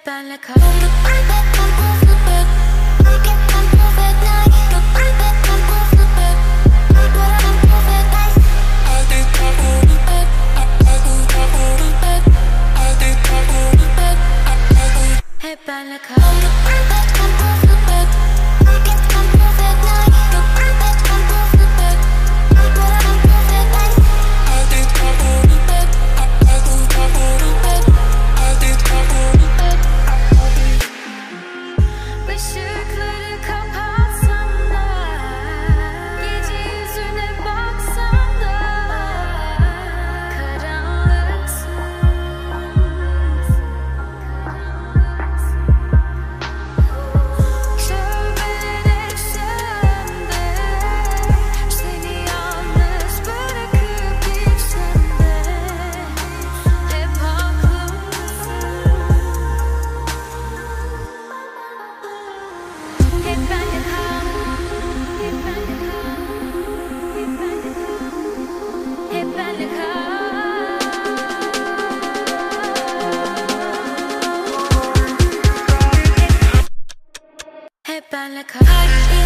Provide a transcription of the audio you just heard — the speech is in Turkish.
benle kal. Hep benle kal. Işıkları kapatsam da, gece yüzüne baksam da, karanlıksın. Sövmeden etsem de, seni yalnız bırakıp gitsem de, hep haklısın. Hep benle kal, hep benle kal, hep benle kal, hep benle kal. Hep benle kal.